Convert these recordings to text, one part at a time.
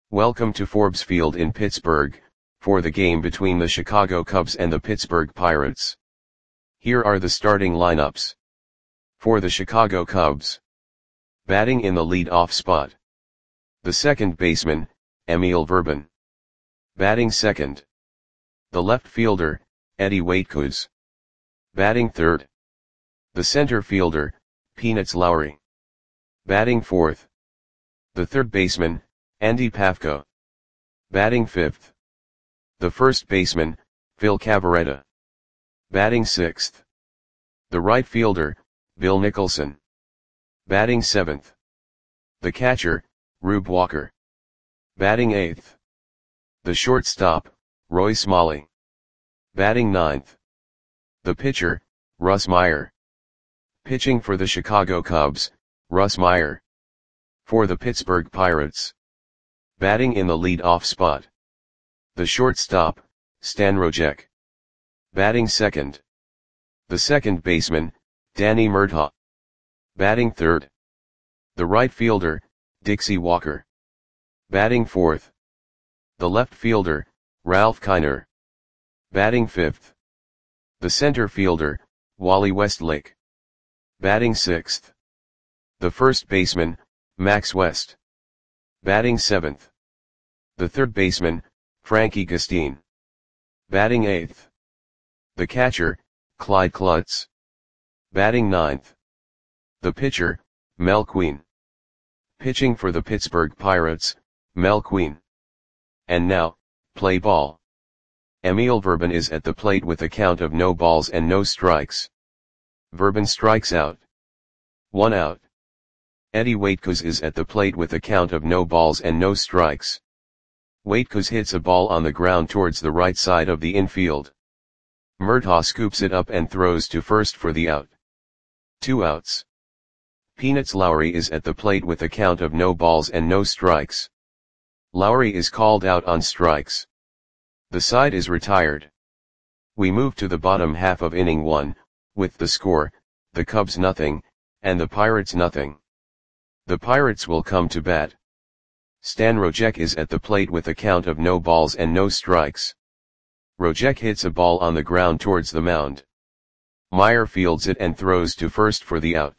Welcome to Forbes Field in Pittsburgh, for the game between the Chicago Cubs and the Pittsburgh Pirates. Here are the starting lineups. For the Chicago Cubs. Batting in the lead-off spot. The second baseman, Emil Verban. Batting second. The left fielder, Eddie Waitkus. Batting third. The center fielder, Peanuts Lowry. Batting fourth. The third baseman, Andy Pafko. Batting fifth. The first baseman, Phil Cavarretta. Batting sixth. The right fielder, Bill Nicholson. Batting seventh. The catcher, Rube Walker. Batting eighth. The shortstop, Roy Smalley. Batting ninth. The pitcher, Russ Meyer. Pitching for the Chicago Cubs, Russ Meyer. For the Pittsburgh Pirates. Batting in the lead-off spot. The shortstop, Stan Rojek. Batting second. The second baseman, Danny Murtaugh. Batting third. The right fielder, Dixie Walker. Batting fourth. The left fielder, Ralph Kiner. Batting fifth. The center fielder, Wally Westlake. Batting sixth. The first baseman, Max West. Batting seventh. The third baseman, Frankie Gustine. Batting eighth. The catcher, Clyde Klutz. Batting ninth. The pitcher, Mel Queen. Pitching for the Pittsburgh Pirates, Mel Queen. And now, play ball. Emil Verban is at the plate with a count of no balls and no strikes. Verban strikes out. 1 out. Eddie Waitkus is at the plate with a count of no balls and no strikes. Waitkus hits a ball on the ground towards the right side of the infield. Murtaugh scoops it up and throws to first for the out. 2 outs. Peanuts Lowry is at the plate with a count of no balls and no strikes. Lowry is called out on strikes. The side is retired. We move to the bottom half of inning 1, with the score, the Cubs nothing, and the Pirates nothing. The Pirates will come to bat. Stan Rojek is at the plate with a count of no balls and no strikes. Rojek hits a ball on the ground towards the mound. Meyer fields it and throws to first for the out.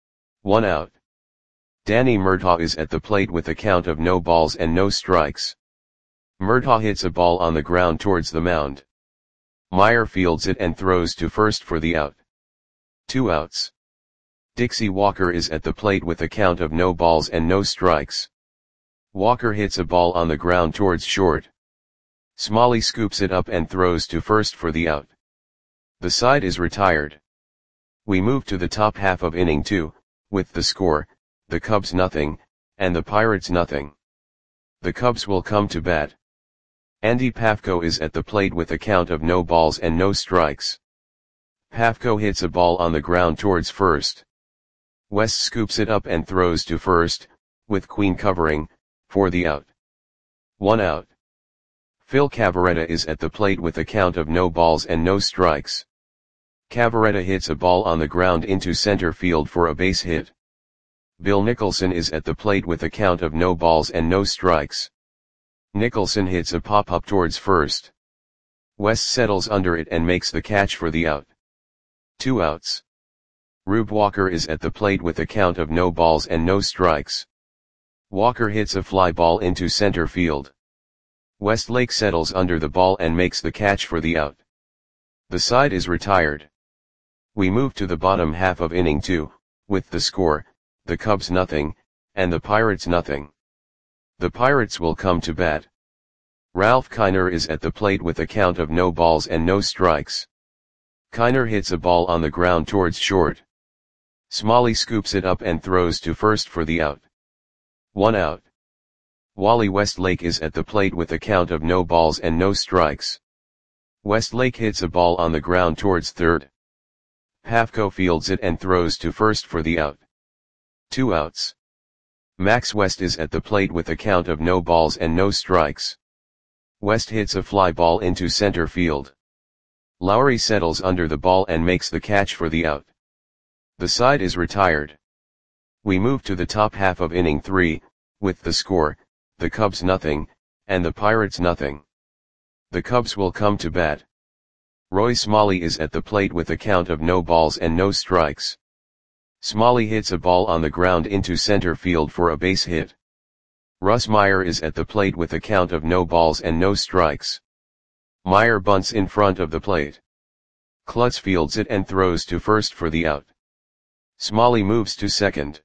1 out. Danny Murtaugh is at the plate with a count of no balls and no strikes. Murtaugh hits a ball on the ground towards the mound. Meyer fields it and throws to first for the out. 2 outs. Dixie Walker is at the plate with a count of no balls and no strikes. Walker hits a ball on the ground towards short. Smalley scoops it up and throws to first for the out. The side is retired. We move to the top half of inning 2, with the score, the Cubs nothing, and the Pirates nothing. The Cubs will come to bat. Andy Pafko is at the plate with a count of no balls and no strikes. Pafko hits a ball on the ground towards first. West scoops it up and throws to first, with Queen covering, for the out. 1 out. Phil Cavarretta is at the plate with a count of no balls and no strikes. Cavarretta hits a ball on the ground into center field for a base hit. Bill Nicholson is at the plate with a count of no balls and no strikes. Nicholson hits a pop-up towards first. West settles under it and makes the catch for the out. 2 outs. Rube Walker is at the plate with a count of no balls and no strikes. Walker hits a fly ball into center field. Westlake settles under the ball and makes the catch for the out. The side is retired. We move to the bottom half of inning 2, with the score, the Cubs nothing, and the Pirates nothing. The Pirates will come to bat. Ralph Kiner is at the plate with a count of no balls and no strikes. Kiner hits a ball on the ground towards short. Smalley scoops it up and throws to first for the out. 1 out. Wally Westlake is at the plate with a count of no balls and no strikes. Westlake hits a ball on the ground towards third. Pafko fields it and throws to first for the out. 2 outs. Max West is at the plate with a count of no balls and no strikes. West hits a fly ball into center field. Lowry settles under the ball and makes the catch for the out. The side is retired. We move to the top half of inning 3, with the score, the Cubs nothing, and the Pirates nothing. The Cubs will come to bat. Roy Smalley is at the plate with a count of no balls and no strikes. Smalley hits a ball on the ground into center field for a base hit. Russ Meyer is at the plate with a count of no balls and no strikes. Meyer bunts in front of the plate. Klutz fields it and throws to first for the out. Smalley moves to second.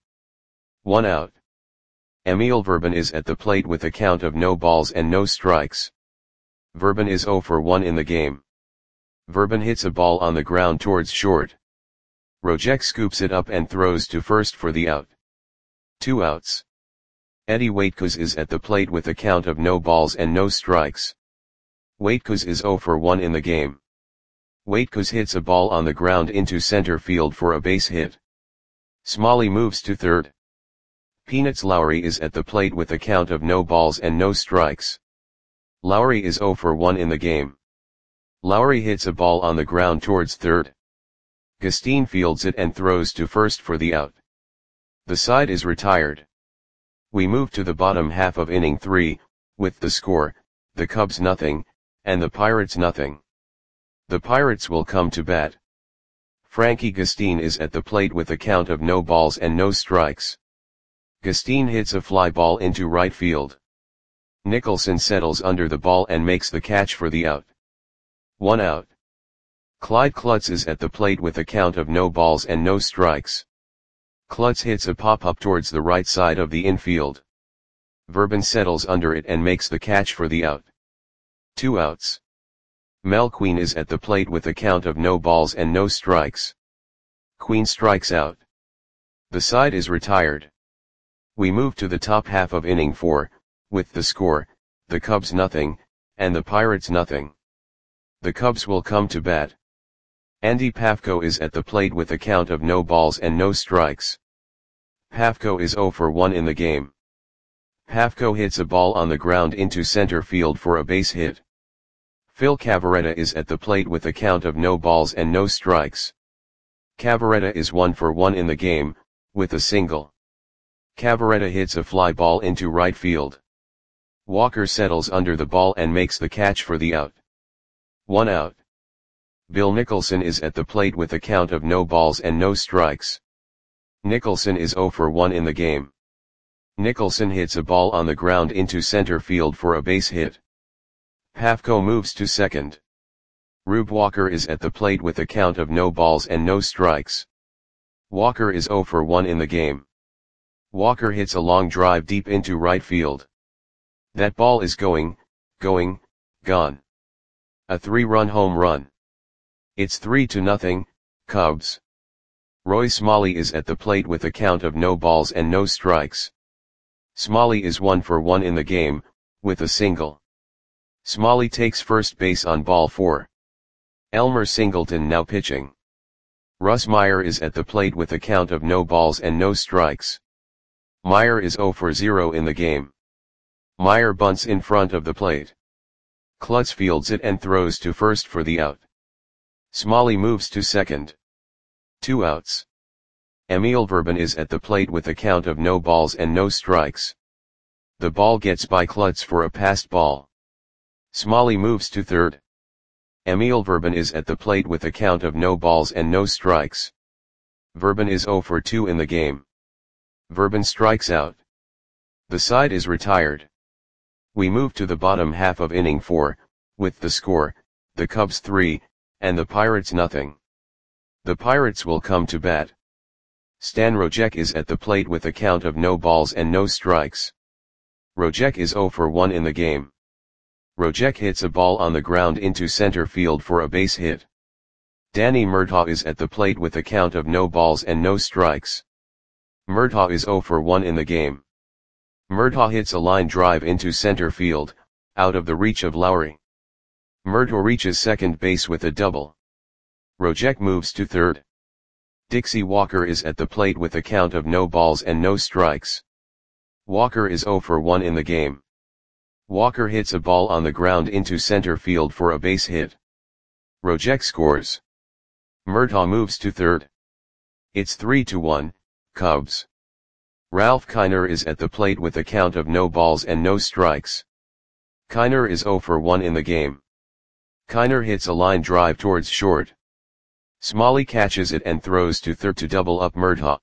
1 out. Emil Verban is at the plate with a count of no balls and no strikes. Verban is 0 for 1 in the game. Verban hits a ball on the ground towards short. Rojek scoops it up and throws to first for the out. 2 outs. Eddie Waitkos is at the plate with a count of no balls and no strikes. Waitkos is 0 for 1 in the game. Waitkos hits a ball on the ground into center field for a base hit. Smalley moves to third. Peanuts Lowry is at the plate with a count of no balls and no strikes. Lowry is 0 for 1 in the game. Lowry hits a ball on the ground towards third. Gustine fields it and throws to first for the out. The side is retired. We move to the bottom half of inning 3, with the score, the Cubs nothing, and the Pirates nothing. The Pirates will come to bat. Frankie Gustine is at the plate with a count of no balls and no strikes. Gustine hits a fly ball into right field. Nicholson settles under the ball and makes the catch for the out. 1 out. Clyde Klutz is at the plate with a count of no balls and no strikes. Klutz hits a pop-up towards the right side of the infield. Verban settles under it and makes the catch for the out. 2 outs. Mel Queen is at the plate with a count of no balls and no strikes. Queen strikes out. The side is retired. We move to the top half of inning 4, with the score, the Cubs nothing, and the Pirates nothing. The Cubs will come to bat. Andy Pafko is at the plate with a count of no balls and no strikes. Pafko is 0 for 1 in the game. Pafko hits a ball on the ground into center field for a base hit. Phil Cavarretta is at the plate with a count of no balls and no strikes. Cavarretta is 1 for 1 in the game, with a single. Cavarretta hits a fly ball into right field. Walker settles under the ball and makes the catch for the out. 1 out. Bill Nicholson is at the plate with a count of no balls and no strikes. Nicholson is 0 for 1 in the game. Nicholson hits a ball on the ground into center field for a base hit. Pafko moves to second. Rube Walker is at the plate with a count of no balls and no strikes. Walker is 0 for 1 in the game. Walker hits a long drive deep into right field. That ball is gone. A 3-run home run. It's 3-0, Cubs. Roy Smalley is at the plate with a count of no balls and no strikes. Smalley is 1 for 1 in the game, with a single. Smalley takes first base on ball 4. Elmer Singleton now pitching. Russ Meyer is at the plate with a count of no balls and no strikes. Meyer is 0 for 0 in the game. Meyer bunts in front of the plate. Klutz fields it and throws to first for the out. Smalley moves to second. 2 outs. Emil Verban is at the plate with a count of no balls and no strikes. The ball gets by Klutz for a passed ball. Smalley moves to third. Emil Verban is at the plate with a count of no balls and no strikes. Verban is 0 for 2 in the game. Verban strikes out. The side is retired. We move to the bottom half of inning 4, with the score, the Cubs 3, and the Pirates nothing. The Pirates will come to bat. Stan Rojek is at the plate with a count of no balls and no strikes. Rojek is 0 for 1 in the game. Rojek hits a ball on the ground into center field for a base hit. Danny Murtaugh is at the plate with a count of no balls and no strikes. Murtaugh is 0 for 1 in the game. Murtaugh hits a line drive into center field, out of the reach of Lowry. Murtaugh reaches second base with a double. Rojek moves to third. Dixie Walker is at the plate with a count of no balls and no strikes. Walker is 0 for 1 in the game. Walker hits a ball on the ground into center field for a base hit. Rojek scores. Murtaugh moves to third. It's 3-1, Cubs. Ralph Kiner is at the plate with a count of no balls and no strikes. Kiner is 0 for 1 in the game. Kiner hits a line drive towards short. Smalley catches it and throws to third to double up Murtaugh.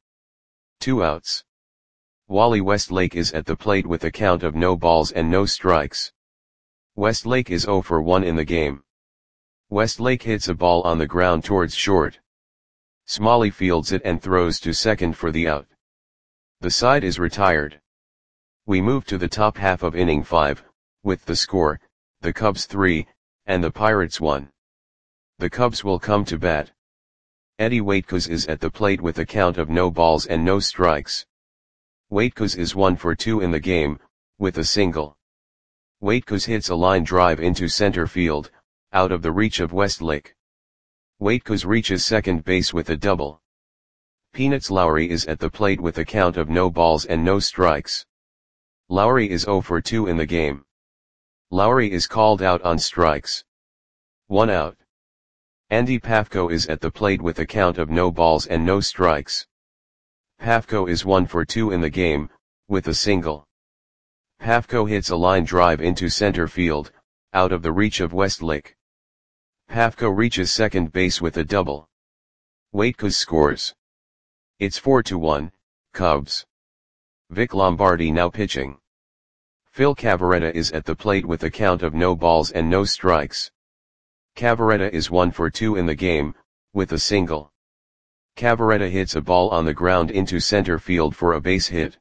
2 outs. Wally Westlake is at the plate with a count of no balls and no strikes. Westlake is 0 for 1 in the game. Westlake hits a ball on the ground towards short. Smalley fields it and throws to second for the out. The side is retired. We move to the top half of inning 5, with the score, the Cubs 3, and the Pirates 1. The Cubs will come to bat. Eddie Waitkos is at the plate with a count of no balls and no strikes. Waitkos is 1 for 2 in the game, with a single. Waitkos hits a line drive into center field, out of the reach of Westlake. Waitkos reaches second base with a double. Peanuts Lowry is at the plate with a count of no balls and no strikes. Lowry is 0 for 2 in the game. Lowry is called out on strikes. 1 out. Andy Pafko is at the plate with a count of no balls and no strikes. Pafko is 1 for 2 in the game, with a single. Pafko hits a line drive into center field, out of the reach of Westlake. Pafko reaches second base with a double. Waitkos scores. It's 4-1, Cubs. Vic Lombardi now pitching. Phil Cavarretta is at the plate with a count of no balls and no strikes. Cavarretta is 1 for 2 in the game, with a single. Cavarretta hits a ball on the ground into center field for a base hit.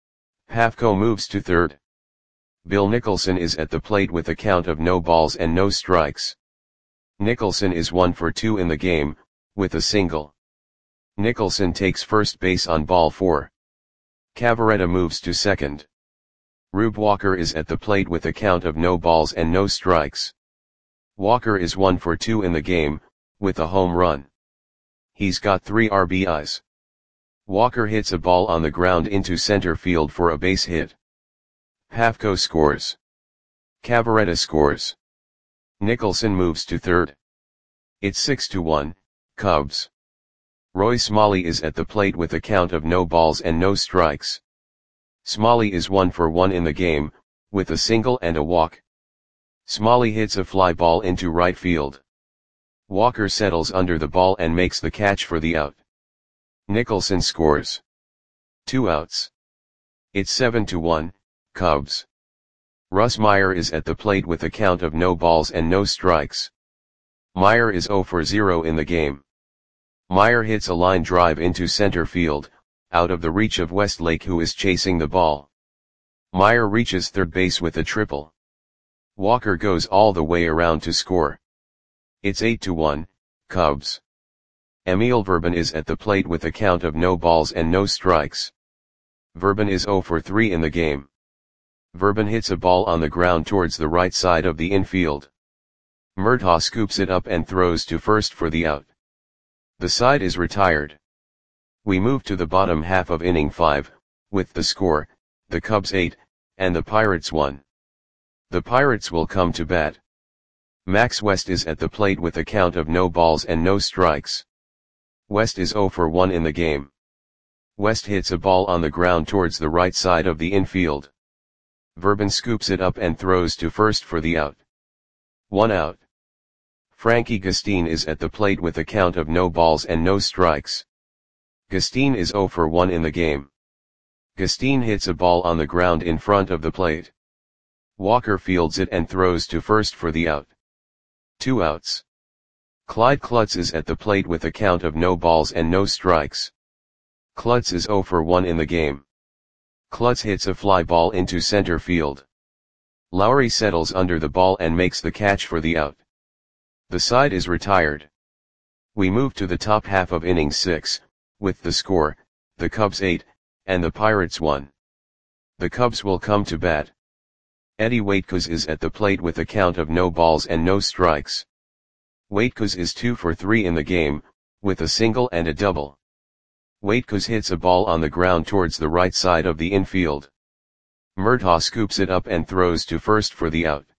Pafko moves to third. Bill Nicholson is at the plate with a count of no balls and no strikes. Nicholson is 1 for 2 in the game, with a single. Nicholson takes first base on ball 4. Cavarretta moves to second. Rube Walker is at the plate with a count of no balls and no strikes. Walker is 1 for 2 in the game, with a home run. He's got 3 RBIs. Walker hits a ball on the ground into center field for a base hit. Pafko scores. Cavarretta scores. Nicholson moves to third. It's 6-1, Cubs. Roy Smalley is at the plate with a count of no balls and no strikes. Smalley is 1 for 1 in the game, with a single and a walk. Smalley hits a fly ball into right field. Walker settles under the ball and makes the catch for the out. Nicholson scores. 2 outs. It's 7-1, Cubs. Russ Meyer is at the plate with a count of no balls and no strikes. Meyer is 0 for 0 in the game. Meyer hits a line drive into center field, out of the reach of Westlake who is chasing the ball. Meyer reaches third base with a triple. Walker goes all the way around to score. It's 8-1, Cubs. Emil Verban is at the plate with a count of no balls and no strikes. Verban is 0 for 3 in the game. Verban hits a ball on the ground towards the right side of the infield. Murtaugh scoops it up and throws to first for the out. The side is retired. We move to the bottom half of inning 5, with the score, the Cubs 8, and the Pirates 1. The Pirates will come to bat. Max West is at the plate with a count of no balls and no strikes. West is 0 for 1 in the game. West hits a ball on the ground towards the right side of the infield. Verban scoops it up and throws to first for the out. 1 out. Frankie Gustine is at the plate with a count of no balls and no strikes. Gustine is 0 for 1 in the game. Gustine hits a ball on the ground in front of the plate. Walker fields it and throws to first for the out. 2 outs. Clyde Klutz is at the plate with a count of no balls and no strikes. Klutz is 0 for 1 in the game. Klutz hits a fly ball into center field. Lowry settles under the ball and makes the catch for the out. The side is retired. We move to the top half of inning 6, with the score, the Cubs 8, and the Pirates 1. The Cubs will come to bat. Eddie Waitkos is at the plate with a count of no balls and no strikes. Waitkos is 2 for 3 in the game, with a single and a double. Waitkos hits a ball on the ground towards the right side of the infield. Murtaugh scoops it up and throws to first for the out.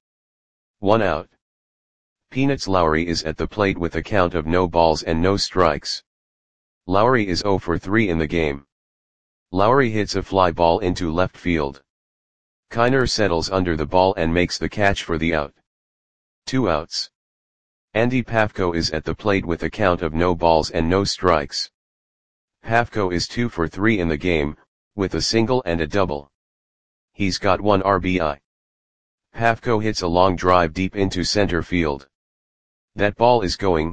1 out. Peanuts Lowry is at the plate with a count of no balls and no strikes. Lowry is 0 for 3 in the game. Lowry hits a fly ball into left field. Kiner settles under the ball and makes the catch for the out. 2 outs. Andy Pafko is at the plate with a count of no balls and no strikes. Pafko is 2 for 3 in the game, with a single and a double. He's got 1 RBI. Pafko hits a long drive deep into center field. That ball is gone.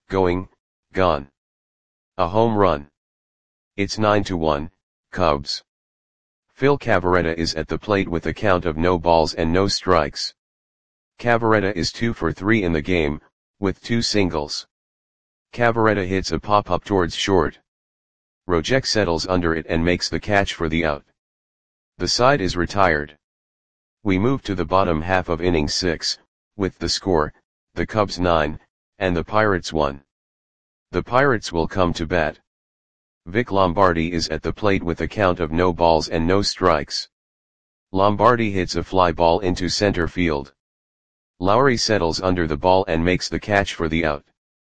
A home run. It's 9-1, Cubs. Phil Cavarretta is at the plate with a count of no balls and no strikes. Cavarretta is 2 for 3 in the game, with 2 singles. Cavarretta hits a pop-up towards short. Rojek settles under it and makes the catch for the out. The side is retired. We move to the bottom half of inning 6, with the score, the Cubs 9, and the Pirates 1. The Pirates will come to bat. Vic Lombardi is at the plate with a count of no balls and no strikes. Lombardi hits a fly ball into center field. Lowry settles under the ball and makes the catch for the out.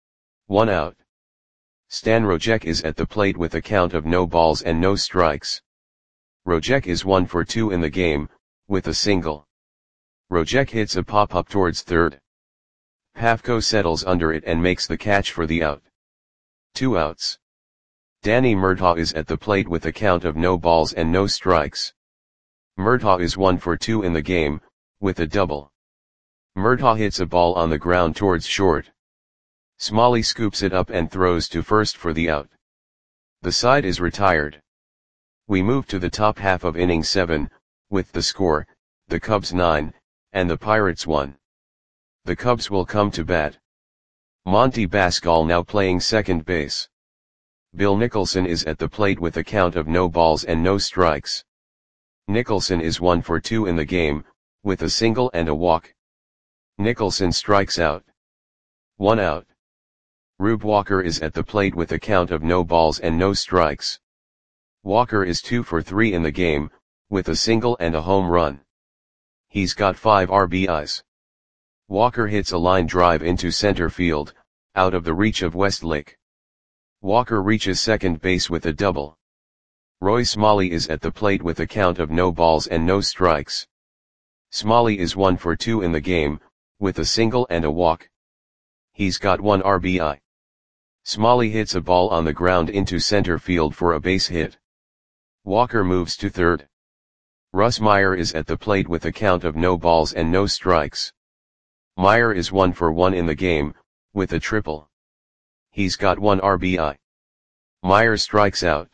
1 out. Stan Rojek is at the plate with a count of no balls and no strikes. Rojek is 1 for 2 in the game, with a single. Rojek hits a pop-up towards third. Pafko settles under it and makes the catch for the out. 2 outs. Danny Murtaugh is at the plate with a count of no balls and no strikes. Murtaugh is 1 for 2 in the game, with a double. Murtaugh hits a ball on the ground towards short. Smalley scoops it up and throws to first for the out. The side is retired. We move to the top half of inning 7, with the score, the Cubs 9, and the Pirates 1. The Cubs will come to bat. Monty Basgall now playing second base. Bill Nicholson is at the plate with a count of no balls and no strikes. Nicholson is 1 for 2 in the game, with a single and a walk. Nicholson strikes out. 1 out. Rube Walker is at the plate with a count of no balls and no strikes. Walker is 2 for 3 in the game, with a single and a home run. He's got 5 RBIs. Walker hits a line drive into center field, out of the reach of Westlake. Walker reaches second base with a double. Roy Smalley is at the plate with a count of no balls and no strikes. Smalley is 1 for 2 in the game, with a single and a walk. He's got 1 RBI. Smalley hits a ball on the ground into center field for a base hit. Walker moves to third. Russ Meyer is at the plate with a count of no balls and no strikes. Meyer is 1 for 1 in the game, with a triple. He's got 1 RBI. Meyer strikes out.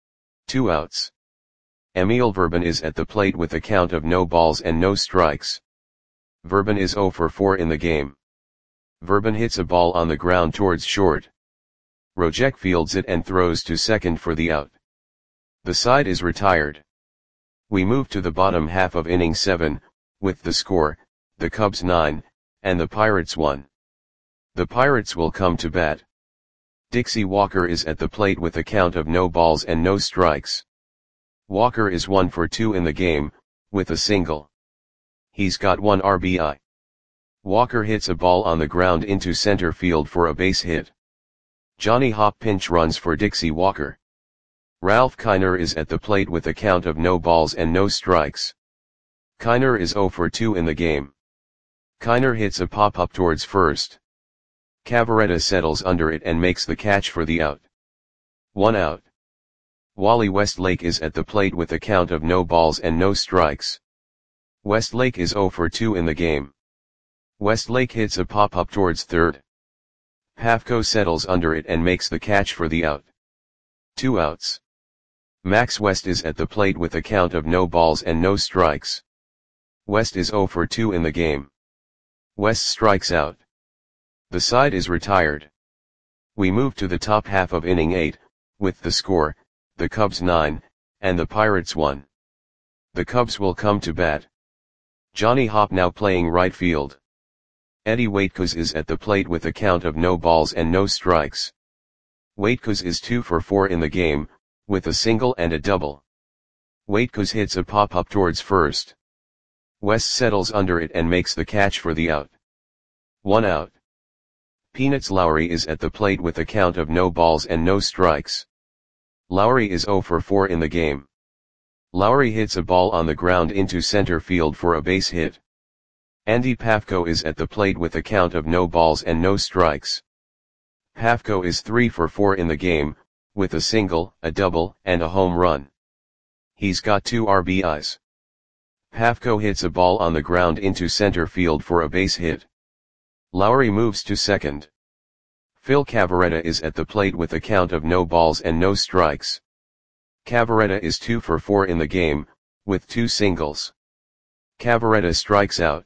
2 outs. Emil Verban is at the plate with a count of no balls and no strikes. Verban is 0 for 4 in the game. Verban hits a ball on the ground towards short. Rojek fields it and throws to second for the out. The side is retired. We move to the bottom half of inning 7, with the score, the Cubs 9, and the Pirates 1. The Pirates will come to bat. Dixie Walker is at the plate with a count of no balls and no strikes. Walker is 1 for 2 in the game, with a single. He's got 1 RBI. Walker hits a ball on the ground into center field for a base hit. Johnny Hopp pinch runs for Dixie Walker. Ralph Kiner is at the plate with a count of no balls and no strikes. Kiner is 0 for 2 in the game. Kiner hits a pop-up towards first. Cavarretta settles under it and makes the catch for the out. 1 out. Wally Westlake is at the plate with a count of no balls and no strikes. Westlake is 0 for 2 in the game. Westlake hits a pop-up towards third. Pafko settles under it and makes the catch for the out. 2 outs. Max West is at the plate with a count of no balls and no strikes. West is 0 for 2 in the game. West strikes out. The side is retired. We move to the top half of inning 8, with the score, the Cubs 9, and the Pirates 1. The Cubs will come to bat. Johnny Hopp now playing right field. Eddie Waitkos is at the plate with a count of no balls and no strikes. Waitkos is 2 for 4 in the game, with a single and a double. Waitkos hits a pop-up towards first. West settles under it and makes the catch for the out. 1 out. Peanuts Lowry is at the plate with a count of no balls and no strikes. Lowry is 0 for 4 in the game. Lowry hits a ball on the ground into center field for a base hit. Andy Pafko is at the plate with a count of no balls and no strikes. Pafko is 3 for 4 in the game, with a single, a double, and a home run. He's got 2 RBIs. Pafko hits a ball on the ground into center field for a base hit. Lowry moves to second. Phil Cavarretta is at the plate with a count of no balls and no strikes. Cavarretta is 2 for 4 in the game, with 2 singles. Cavarretta strikes out.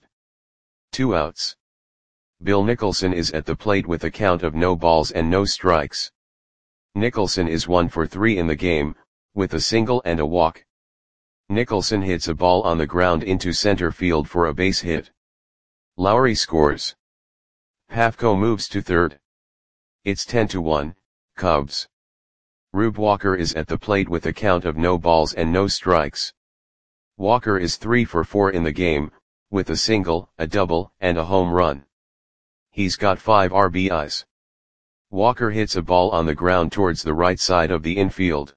2 outs. Bill Nicholson is at the plate with a count of no balls and no strikes. Nicholson is 1 for 3 in the game, with a single and a walk. Nicholson hits a ball on the ground into center field for a base hit. Lowry scores. Pafko moves to third. It's 10-1, Cubs. Rube Walker is at the plate with a count of no balls and no strikes. Walker is 3 for 4 in the game, with a single, a double, and a home run. He's got 5 RBIs. Walker hits a ball on the ground towards the right side of the infield.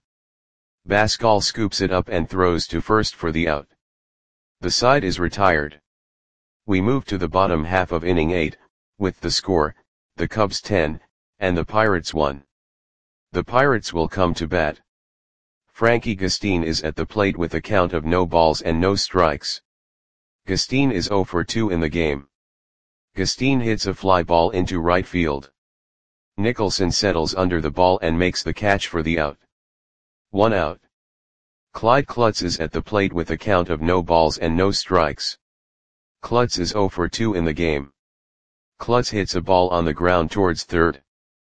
Bascal scoops it up and throws to first for the out. The side is retired. We move to the bottom half of inning 8, with the score, the Cubs 10, and the Pirates 1. The Pirates will come to bat. Frankie Gustin is at the plate with a count of no balls and no strikes. Gustin is 0 for 2 in the game. Gustin hits a fly ball into right field. Nicholson settles under the ball and makes the catch for the out. 1 out. Clyde Klutz is at the plate with a count of no balls and no strikes. Klutz is 0 for 2 in the game. Klutz hits a ball on the ground towards third.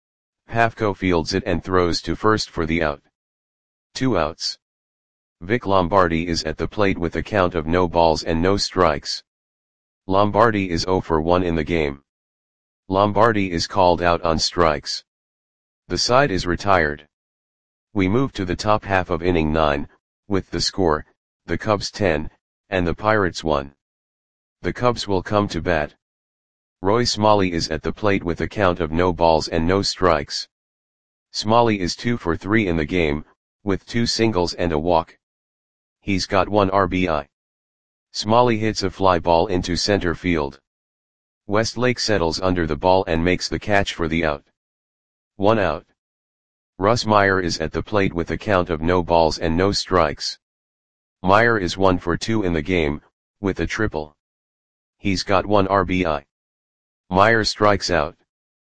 Pafko fields it and throws to first for the out. 2 outs. Vic Lombardi is at the plate with a count of no balls and no strikes. Lombardi is 0 for 1 in the game. Lombardi is called out on strikes. The side is retired. We move to the top half of inning 9, with the score, the Cubs 10, and the Pirates 1. The Cubs will come to bat. Roy Smalley is at the plate with a count of no balls and no strikes. Smalley is 2 for 3 in the game, with 2 singles and a walk. He's got 1 RBI. Smalley hits a fly ball into center field. Westlake settles under the ball and makes the catch for the out. 1 out. Russ Meyer is at the plate with a count of no balls and no strikes. Meyer is 1 for 2 in the game, with a triple. He's got 1 RBI. Meyer strikes out.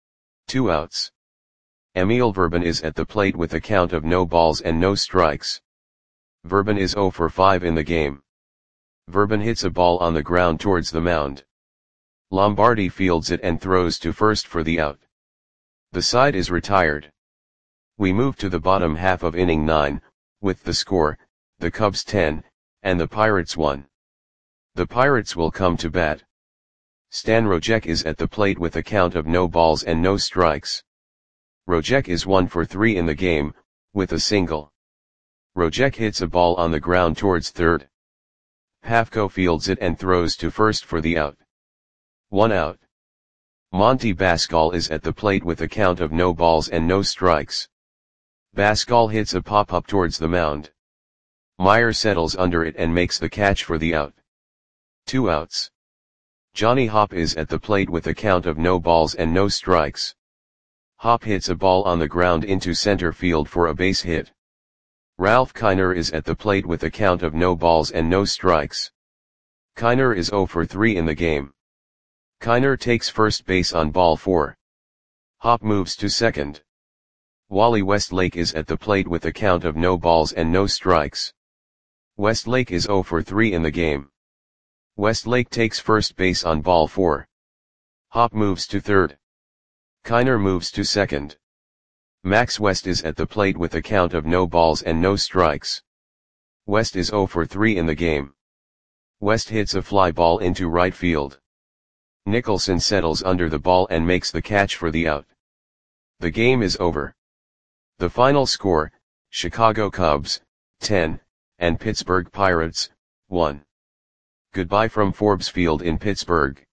2 outs. Emil Verban is at the plate with a count of no balls and no strikes. Verban is 0 for 5 in the game. Verban hits a ball on the ground towards the mound. Lombardi fields it and throws to first for the out. The side is retired. We move to the bottom half of inning 9, with the score, the Cubs 10, and the Pirates 1. The Pirates will come to bat. Stan Rojek is at the plate with a count of no balls and no strikes. Rojek is 1 for 3 in the game, with a single. Rojek hits a ball on the ground towards third. Pafko fields it and throws to first for the out. 1 out. Monty Bascal is at the plate with a count of no balls and no strikes. Bascal hits a pop-up towards the mound. Meyer settles under it and makes the catch for the out. 2 outs. Johnny Hopp is at the plate with a count of no balls and no strikes. Hopp hits a ball on the ground into center field for a base hit. Ralph Kiner is at the plate with a count of no balls and no strikes. Kiner is 0 for 3 in the game. Kiner takes first base on ball 4. Hopp moves to second. Wally Westlake is at the plate with a count of no balls and no strikes. Westlake is 0 for 3 in the game. Westlake takes first base on ball 4. Hopp moves to third. Kiner moves to second. Max West is at the plate with a count of no balls and no strikes. West is 0 for 3 in the game. West hits a fly ball into right field. Nicholson settles under the ball and makes the catch for the out. The game is over. The final score, Chicago Cubs, 10, and Pittsburgh Pirates, 1. Goodbye from Forbes Field in Pittsburgh.